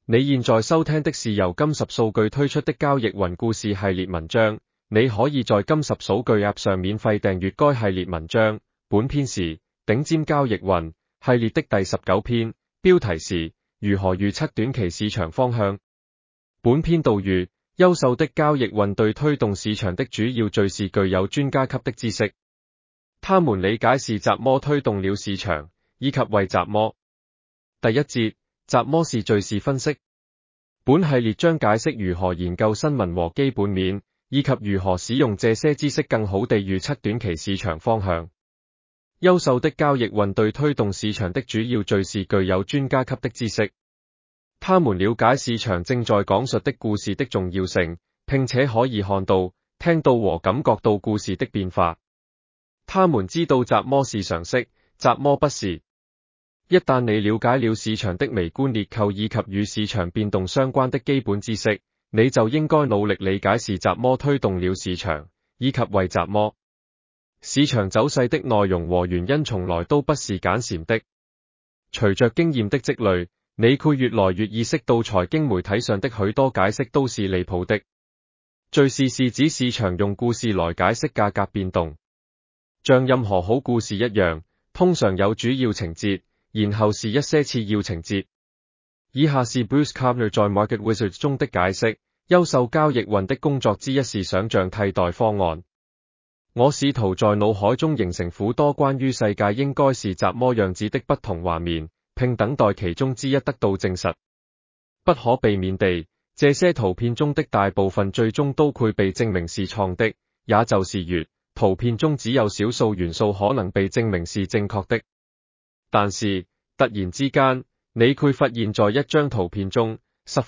你現在收聽的是由金十數據推出的交易雲故事系列文章，你可以在金十數據 App 上免費訂閱該系列文章。本篇是頂尖交易雲系列的第19篇，標題是如何預測短期市場方向。本篇導語：優秀的交易雲對推動市場的主要敘事具有專家級的知識，他們理解是什麼推動了市場，以及為什麼。第一節，什麼是敘事分析？本系列將解釋如何研究新聞和基本面，以及如何使用這些知識更好地預測短期市場方向。優秀的交易雲對推動市場的主要敘事具有專家級的知識，他們了解市場正在講述的故事的重要性，並且可以看到、聽到和感覺到故事的變化。他們知道什麼是常識，什麼不是。一旦你了解了市場的微觀結構以及與市場變動相關的基本知識，你就應該努力理解是什麼推動了市場，以及為什麼。市場走勢的內容和原因從來都不是簡單的。隨着經驗的積累，你會越來越意識到財經媒體上的許多解釋都是離譜的。敘事是指市場用故事來解釋價格變動，像任何好故事一樣，通常有主要情節，然後是一些次要情節。以下是 Bruce Kampner 在 Market Wizards 中的解釋：優秀交易雲的工作之一是想象替代方案。我試圖在腦海中形成許多關於世界應該是怎麼樣子的不同畫面，並等待其中之一得到證實。不可避免地，這些圖片中的大部分最終都會被證明是錯的，也就是圖片中只有少數元素可能被證明是正確的。但是，突然之間，你會發現在一張圖片中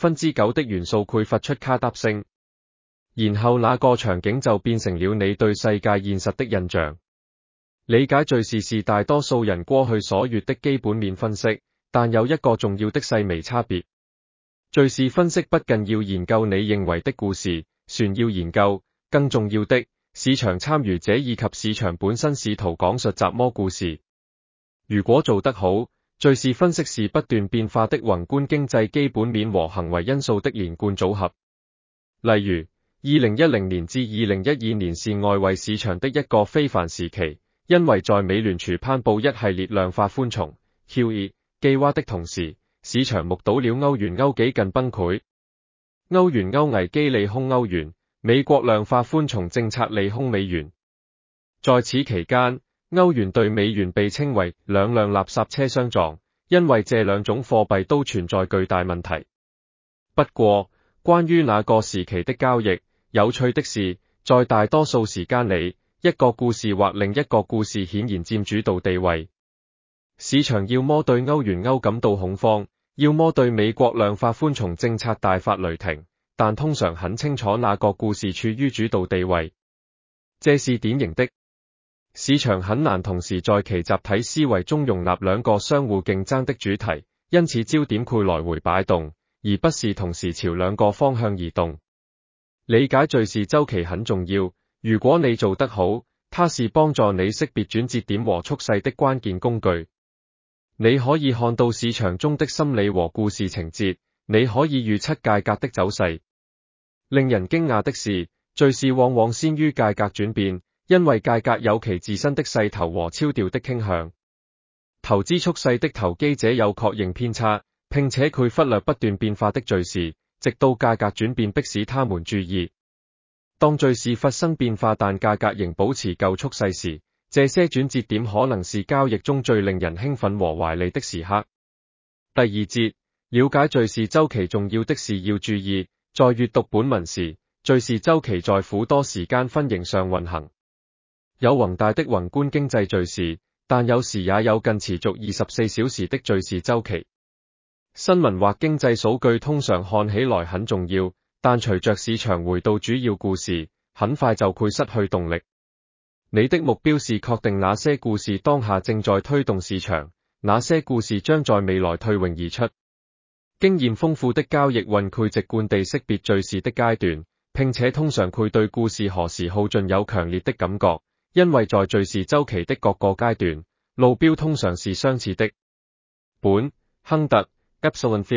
9%的元素會發出卡嗒聲，然後那個場景就變成了你對世界現實的印象。理解敘事是大多數人過去所閱的基本面分析，但有一個重要的細微差別。敘事分析不僅要研究你認為的故事，船要研究，更重要的，市場參與者以及市場本身試圖講述什麼故事。如果做得好，敘事分析是不斷變化的宏觀經濟基本面和行為因素的連貫組合。例如，2010年至2012年是外圍市場的一個非凡時期，因為在美聯儲頒布一系列量化寬鬆 QE 計劃的同時，市場目睹了歐元歐幾近崩潰。歐元歐危機利空歐元，美國量化寬鬆政策利空美元。在此期間，歐元對美元被稱為兩輛垃圾車相撞，因為這兩種貨幣都存在巨大問題。不過，關於那個時期的交易，有趣的是，在大多數時間裡，一個故事或另一個故事顯然佔主導地位。市場要麼對歐元歐感到恐慌，要麼對美國量化寬鬆政策大發雷霆，但通常很清楚那個故事處於主導地位。這是典型的。市場很難同時在其集體思維中容納兩個相互競爭的主題，因此焦點會來回擺動，而不是同時朝兩個方向移動。理解敘事週期很重要，如果你做得好，它是幫助你識別轉折點和趨勢的關鍵工具。你可以看到市場中的心理和故事情節，你可以預測價格的走勢。令人驚訝的是，敘事往往先於價格轉變，因為價格有其自身的勢頭和超調的傾向。投資趨勢的投機者有確認偏差，並且佢忽略不斷變化的敘事，直到價格轉變迫使他們注意。當敘事發生變化但價格仍保持舊趨勢時，這些轉折點可能是交易中最令人興奮和懷利的時刻。第二節，了解敘事週期重要的是要注意，在閱讀本文時，敘事週期在許多時間分型上運行。有宏大的宏觀經濟敘事，但有時也有近持續24小時的敘事週期。新聞或經濟數據通常看起來很重要，但隨着市場回到主要故事，很快就會失去動力。你的目標是確定哪些故事當下正在推動市場，哪些故事將在未來退榮而出。經驗豐富的交易雲會直觀地識別敘事的階段，並且通常會對故事何時耗盡有強烈的感覺。因為在敘事週期的各個階段，路標通常是相似的。本亨特 Epsilon Theory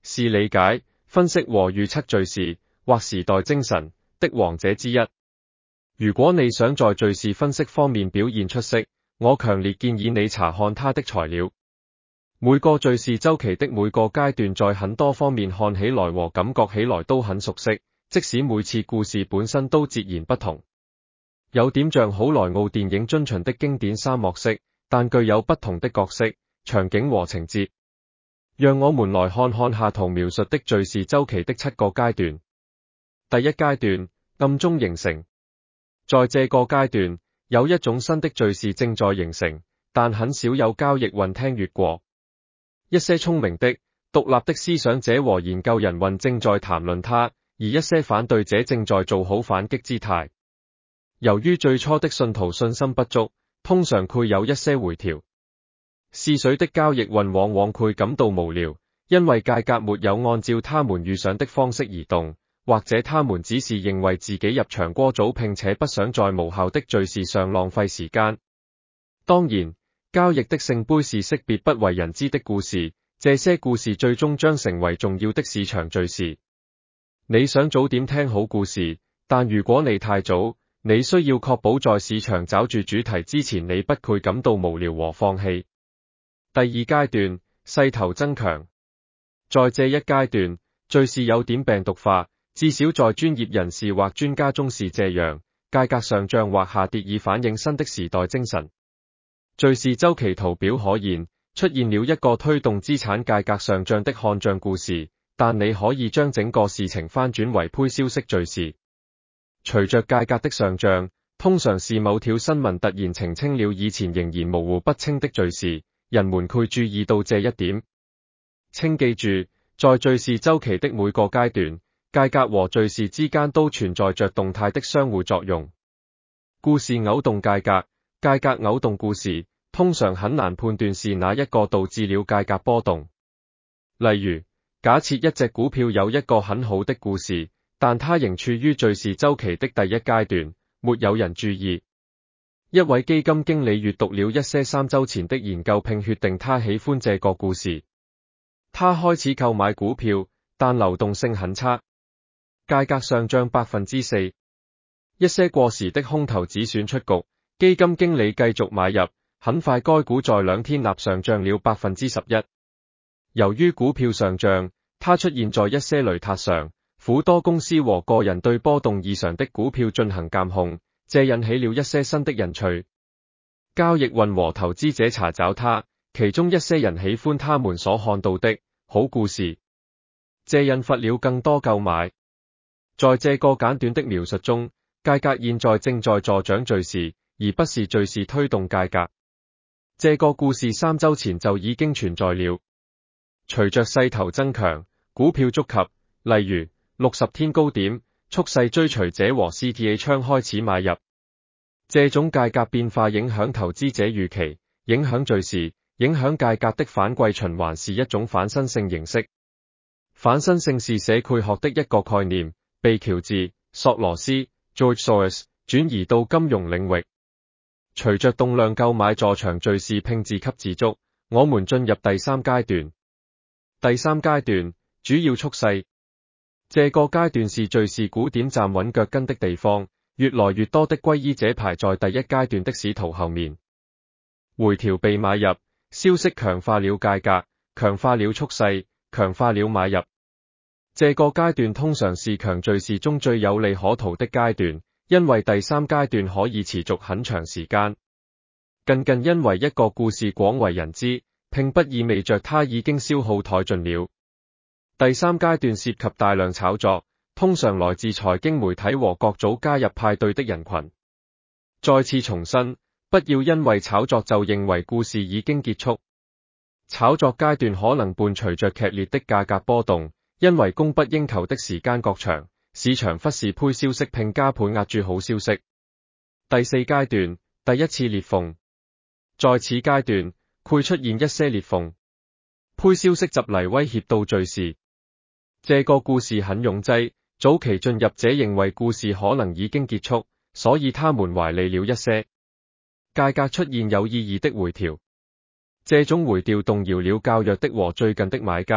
是理解、分析和預測敘事或時代精神的王者之一。如果你想在敘事分析方面表現出色，我強烈建議你查看他的材料。每個敘事週期的每個階段在很多方面看起來和感覺起來都很熟悉，即使每次故事本身都截然不同。有點像好萊塢電影遵循的經典三幕式，但具有不同的角色、場景和情節。讓我們來看看下圖描述的敘事週期的7個階段。第一階段，暗中形成。在這個階段，有一種新的敘事正在形成，但很少有交易運聽說過。一些聰明的、獨立的思想者和研究人運正在談論它，而一些反對者正在做好反擊姿態。由於最初的信徒信心不足，通常會有一些回調。試水的交易運往往會感到無聊，因為價格沒有按照他們預想的方式移動，或者他們只是認為自己入場過早並且不想在無效的敘事上浪費時間。當然，交易的聖杯是識別不為人知的故事，這些故事最終將成為重要的市場敘事。你想早點聽好故事，但如果你太早，你需要確保在市場找住主題之前你不會感到無聊和放棄。第二階段，勢頭增強。在這一階段，敘事有點病毒化，至少在專業人士或專家中是這樣，價格上漲或下跌以反映新的時代精神。敘事週期圖表可言，出現了一個推動資產價格上漲的看漲故事，但你可以將整個事情翻轉為推銷式敘事。隨着價格的上漲，通常是某條新聞突然澄清了以前仍然模糊不清的敘事，人們會注意到這一點。請記住，在敘事週期的每個階段，價格和敘事之間都存在着動態的相互作用。故事扭動價格，價格扭動故事，通常很難判斷是哪一個導致了價格波動。例如，假設一隻股票有一個很好的故事，但它仍處於敘事週期的第一階段，沒有人注意。一位基金經理閱讀了一些3週前的研究並決定他喜歡這個故事。他開始購買股票，但流動性很差，價格上漲 4%。一些過時的空頭子選出局，基金經理繼續買入，很快該股在2天內上漲了 11%。由於股票上漲，他出現在一些雷達上，苦多公司和個人對波動異常的股票進行監控，這引起了一些新的人趣。交易運和投資者查找它，其中一些人喜歡他們所看到的好故事，這引發了更多購買。在這個簡短的描述中，價格現在正在助長敘事，而不是敘事推動價格。這個故事3週前就已經存在了。隨着勢頭增強，股票觸及，例如60天高點，蓄勢追隨者和 CTA 槍開始買入。這種價格變化影響投資者預期，影響敘事，影響價格的反季循環是一種反身性形式。反身性是社會學的一個概念，被喬治、索羅斯 （George Soros） 轉移到金融領域。隨着動量購買助長敘事並自給自足，我們進入第3階段。第3階段，主要蓄勢。這個階段是敘事古典站穩腳跟的地方，越來越多的皈依者排在第一階段的使徒後面。回調被買入，消息強化了價格，強化了蓄勢，強化了買入。這個階段通常是強敘事中最有利可圖的階段，因為第3階段可以持續很長時間。僅因為一個故事廣為人知，並不意味着它已經消耗殆盡了。第3階段涉及大量炒作，通常來自財經媒體和各組加入派對的人群。再次重申，不要因為炒作就認為故事已經結束。炒作階段可能伴隨着劇烈的價格波動，因為供不應求的時間過長，市場忽視推消息並加倍壓住好消息。第4階段，第一次裂縫。在此階段，會出現一些裂縫，推消息襲嚟威脅到敘事。這個故事很擁擠，早期進入者認為故事可能已經結束，所以他們懷疑了一些。價格出現有意義的回調，這種回調動搖了較弱的和最近的買家，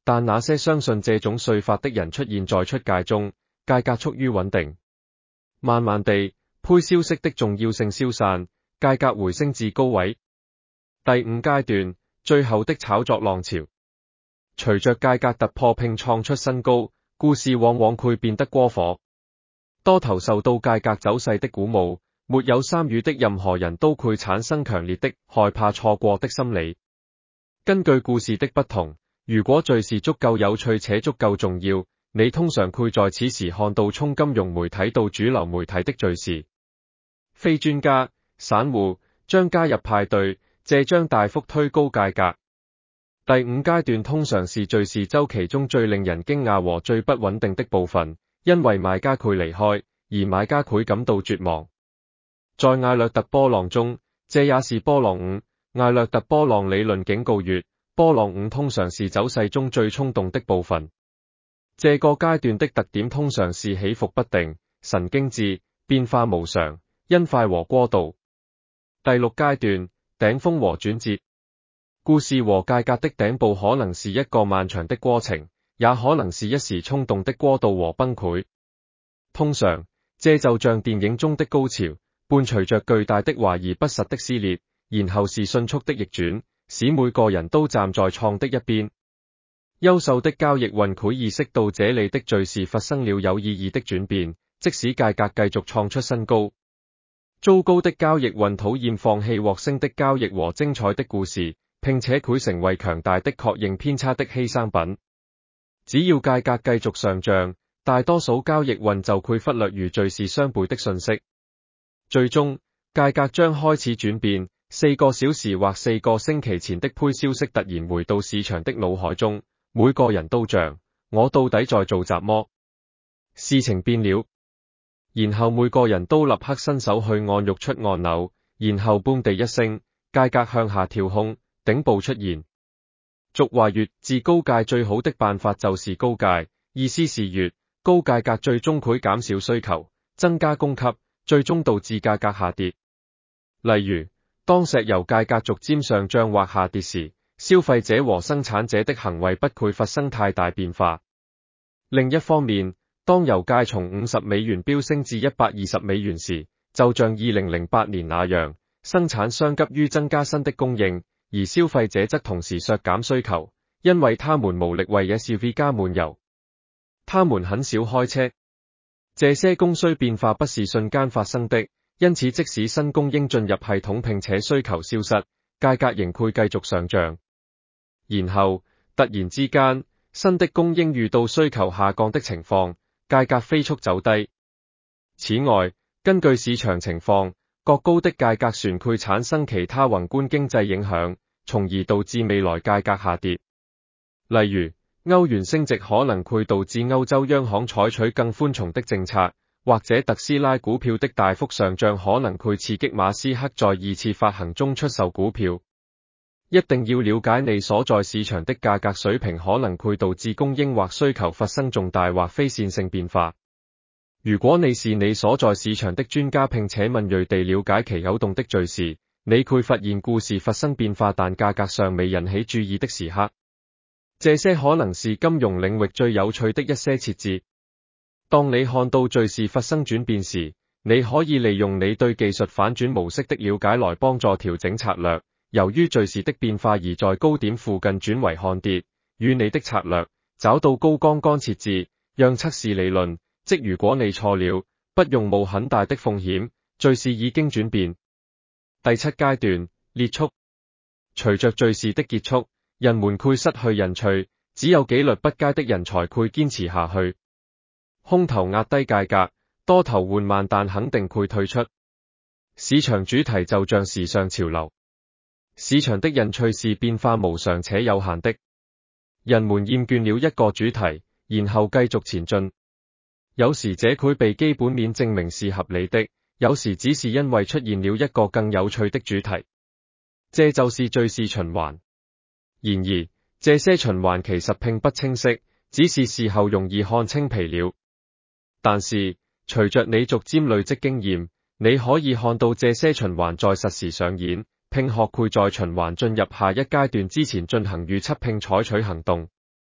但那些相信這種說法的人出現在出界中，界格趨於穩定。慢慢地，配消息的重要性消散，界格回升至高位。第五階段，最後的炒作浪潮。隨着界格突破並創出新高，故事往往會變得過火。多頭受到界格走勢的鼓舞，沒有參與的任何人都會產生強烈的害怕錯過的心理。根據故事的不同，如果敘事足夠有趣且足夠重要，你通常會在此時看到從金融媒體到主流媒體的敘事。非專家、散戶將加入派對，這將大幅推高界格。第五階段通常是敘事週期中最令人驚訝和最不穩定的部分，因為賣家會離開，而買家會感到絕望。在艾略特波浪中，這也是波浪五。艾略特波浪理論警告月，波浪五通常是走勢中最衝動的部分。這個階段的特點通常是起伏不定、神經質、變化無常、因快和過度。第六階段，頂峰和轉折。故事和界格的頂部可能是一個漫長的過程，也可能是一時衝動的過渡和崩潰。通常，這就像電影中的高潮，伴隨着巨大的懷疑不實的撕裂，然後是迅速的逆轉，使每個人都站在錯的一邊。優秀的交易運會意識到這裡的敘事發生了有意義的轉變，即使界格繼續創出新高。糟糕的交易運討厭放棄獲勝的交易和精彩的故事，並且會成為強大的確認偏差的犧牲品。只要界格繼續上漲，大多數交易運就會忽略與敘事相悖的信息。最終，界格將開始轉變。4個小時或4個星期前的配消息突然回到市場的腦海中，每個人都像我到底在做什麼？事情變了，然後每個人都立刻伸手去按喐出按鈕，然後嘣地一聲，界格向下跳空，頂部出現。俗話曰：自高界最好的辦法就是高界，意思是越高界格最終會減少需求，增加供給，最終導致價格下跌。例如，當石油價格逐漸上漲或下跌時，消費者和生產者的行為不會發生太大變化。另一方面，當油價從50美元飆升至120美元時，就像2008年那樣，生產商急於增加新的供應，而消費者則同時削減需求，因為他們無力為 SUV 加滿油。他們很少開車。這些供需變化不是瞬間發生的。因此，即使新供應進入系統並且需求消失，價格仍會繼續上漲。然後，突然之間，新的供應遇到需求下降的情況，價格飛速走低。此外，根據市場情況，過高的價格旋會產生其他宏觀經濟影響，從而導致未來價格下跌。例如，歐元升值可能會導致歐洲央行採取更寬鬆的政策。或者特斯拉股票的大幅上漲可能會刺激馬斯克在2次發行中出售股票。一定要了解你所在市場的價格水平可能會導致供應或需求發生重大或非線性變化。如果你是你所在市場的專家並且敏銳地了解其有動的敘事，你會發現故事發生變化但價格尚未引起注意的時刻。這些可能是金融領域最有趣的一些設置。當你看到敘事發生轉變時，你可以利用你對技術反轉模式的了解來幫助調整策略。由於敘事的變化而在高點附近轉為看跌，與你的策略找到高槓桿設置，讓測試理論，即如果你錯了，不用冒很大的風險，敘事已經轉變。第七階段，列速。隨着敘事的結束，人們會失去人趣，只有紀律不佳的人才會堅持下去。空頭壓低價格，多頭緩慢但肯定會退出。市場主題就像時尚潮流，市場的人趣是變化無常且有限的。人們厭倦了一個主題，然後繼續前進。有時這會被基本面證明是合理的，有時只是因為出現了一個更有趣的主題。這就是敘事循環。然而，這些循環其實並不清晰，只是事後容易看清皮了。但是，隨着你逐漸累積經驗，你可以看到這些循環在實時上演，並學會在循環進入下一階段之前進行預測並採取行動。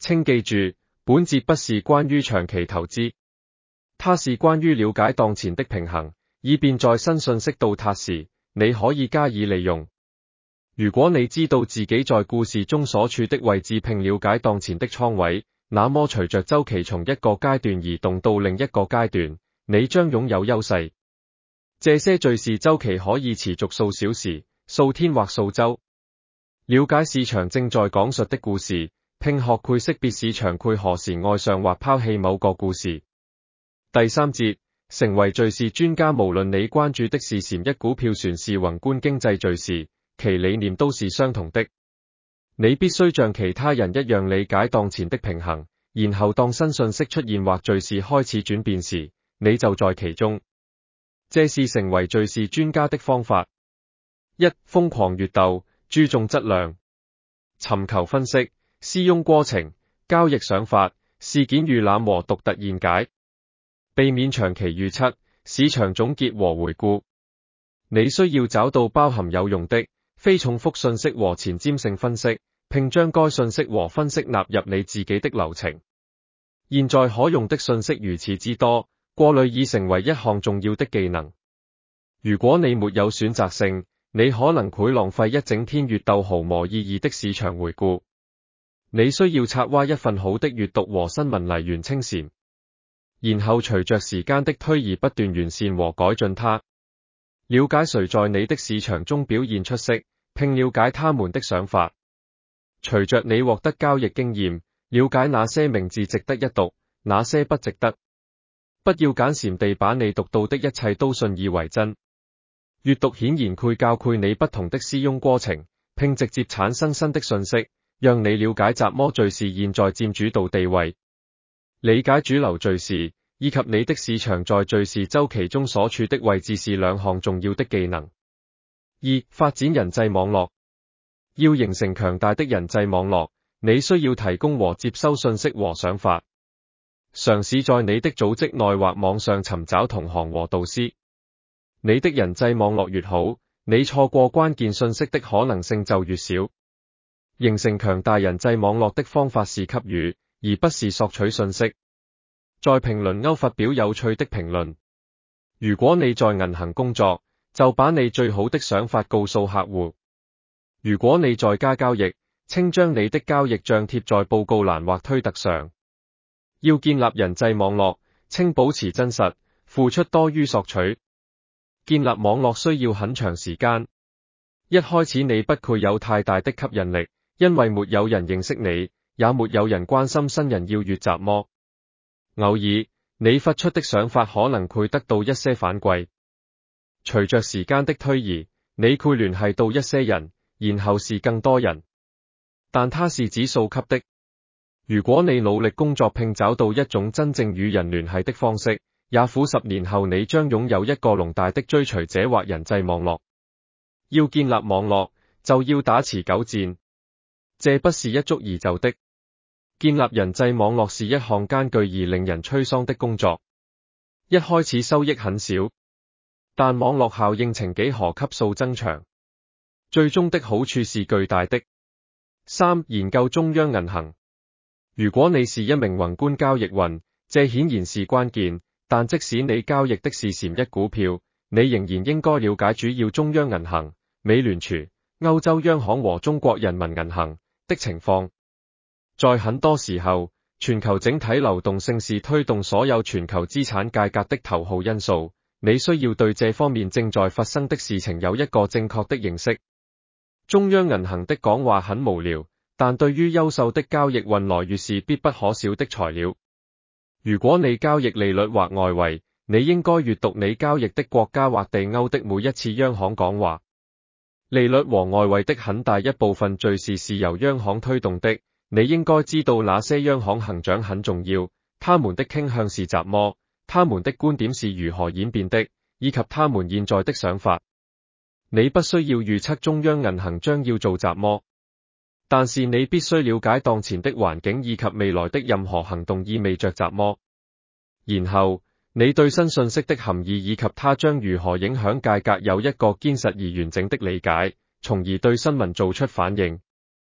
請記住，本節不是關於長期投資，它是關於了解當前的平衡，以便在新信息到達時，你可以加以利用。如果你知道自己在故事中所處的位置並了解當前的倉位，那麼隨着週期從一個階段移動到另一個階段，你將擁有優勢。這些敘事週期可以持續數小時、數天或數週。了解市場正在講述的故事，並學會識別市場會何時愛上或拋棄某個故事。第三節，成為敘事專家。無論你關注的是禪一股票船是宏觀經濟敘事，其理念都是相同的。你必須像其他人一樣理解當前的平衡，然後當新信息出現或敘事開始轉變時，你就在其中。這是成為敘事專家的方法。一、瘋狂閱讀，注重質量，尋求分析、使用過程、交易想法、事件預覽和獨特見解，避免長期預測、市場總結和回顧。你需要找到包含有用的、非重複信息和前瞻性分析，並將該信息和分析納入你自己的流程。現在可用的信息如此之多，過濾已成為一項重要的技能。如果你沒有選擇性，你可能會浪費一整天閱讀毫無意義的市場回顧。你需要策劃一份好的閱讀和新聞嚟完清禪，然後隨着時間的推移不斷完善和改進它。了解誰在你的市場中表現出色，並了解他們的想法。隨着你獲得交易經驗，了解哪些名字值得一讀，哪些不值得。不要簡禪地把你讀到的一切都信以為真。閱讀顯然會教會你不同的使用過程，並直接產生新的信息，讓你了解什麼敘事現在佔主導地位。理解主流敘事，以及你的市場在敘事週期中所處的位置是兩項重要的技能。二、發展人際網絡。要形成強大的人際網絡，你需要提供和接收信息和想法。嘗試在你的組織內或網上尋找同行和導師。你的人際網絡越好，你錯過關鍵信息的可能性就越少。形成強大人際網絡的方法是給予，而不是索取信息。在評論區發表有趣的評論。如果你在銀行工作，就把你最好的想法告訴客戶。如果你在家交易，請將你的交易帳貼在報告欄或推特上。要建立人際網絡，請保持真實，付出多於索取。建立網絡需要很長時間。一開始你不具有太大的吸引力，因為沒有人認識你，也沒有人關心新人要越習麼。偶爾，你發出的想法可能會得到一些反饋。隨着時間的推移，你會聯繫到一些人，然後是更多人。但它是指數級的。如果你努力工作並找到一種真正與人聯繫的方式，也許10年後你將擁有一個龐大的追隨者或人際網絡。要建立網絡，就要打持久戰。這不是一蹴而就的。建立人際網絡是一項艱巨而令人摧喪的工作。一開始收益很少，但網絡效應呈幾何級數增長，最終的好處是巨大的。三、研究中央銀行。如果你是一名宏觀交易員，這顯然是關鍵，但即使你交易的是禪一股票，你仍然應該了解主要中央銀行、美聯儲、歐洲央行和中國人民銀行的情況。在很多時候，全球整體流動性是推動所有全球資產價格的頭號因素。你需要對這方面正在發生的事情有一個正確的認識。中央銀行的講話很無聊，但對於優秀的交易員來說是必不可少的材料。如果你交易利率或外圍，你應該閱讀你交易的國家或地區的每一次央行講話。利率和外圍的很大一部分敘事是由央行推動的。你應該知道哪些央行行長很重要，他們的傾向是什麼，他們的觀點是如何演變的，以及他們現在的想法。你不需要預測中央銀行將要做什麼，但是你必須了解當前的環境以及未來的任何行動意味着什麼。然後，你對新信息的含義以及它將如何影響價格有一個堅實而完整的理解，從而對新聞做出反應。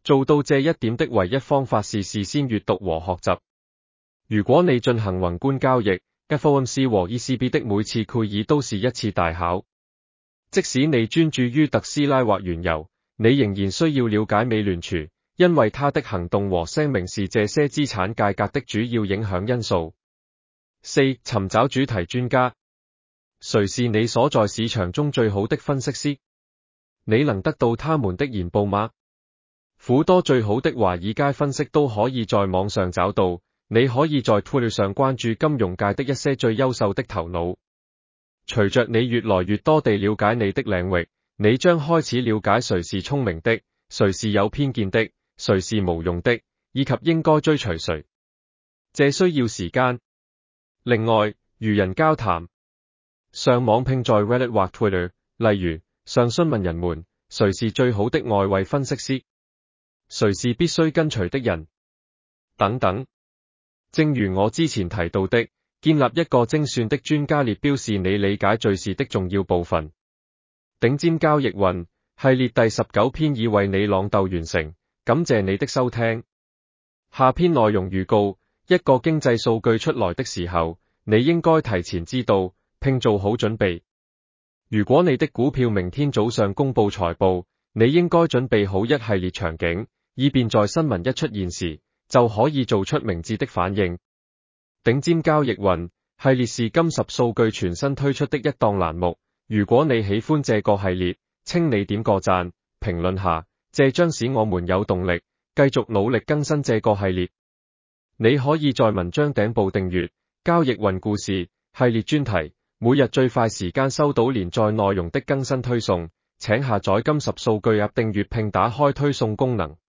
做到這一點的唯一方法是事先閱讀和學習。如果你進行宏觀交易， FOMC 和 ECB 的每次會議都是一次大考。即使你專注於特斯拉或原油，你仍然需要了解美聯儲，因為它的行動和聲明是這些資產價格的主要影響因素。4. 尋找主題專家。誰是你所在市場中最好的分析師？你能得到他們的研報嗎？許多最好的華爾街分析都可以在網上找到，你可以在 Twitter 上關注金融界的一些最優秀的頭腦。隨着你越來越多地了解你的領域，你將開始了解誰是聰明的，誰是有偏見的，誰是無用的，以及應該追隨誰。這需要時間。另外，與人交談，上網拼在 Reddit 或 Twitter， 例如上詢問人們誰是最好的外圍分析師，誰是必須跟隨的人，等等。正如我之前提到的，建立一個精算的專家列表是你理解敘事的重要部分。頂尖交易運系列第19篇已為你朗讀完成，感謝你的收聽。下篇內容預告：一個經濟數據出來的時候，你應該提前知道，並做好準備。如果你的股票明天早上公布財報，你應該準備好一系列場景，以便在新聞一出現時，就可以做出明智的反應。頂尖交易運系列是金10數據全新推出的一檔欄目。如果你喜歡這個系列，請你點個讚，評論下，這將使我們有動力繼續努力更新這個系列。你可以在文章頂部訂閱交易運故事系列專題，每日最快時間收到連載內容的更新推送。請下載金10數據 App 訂閱並打開推送功能。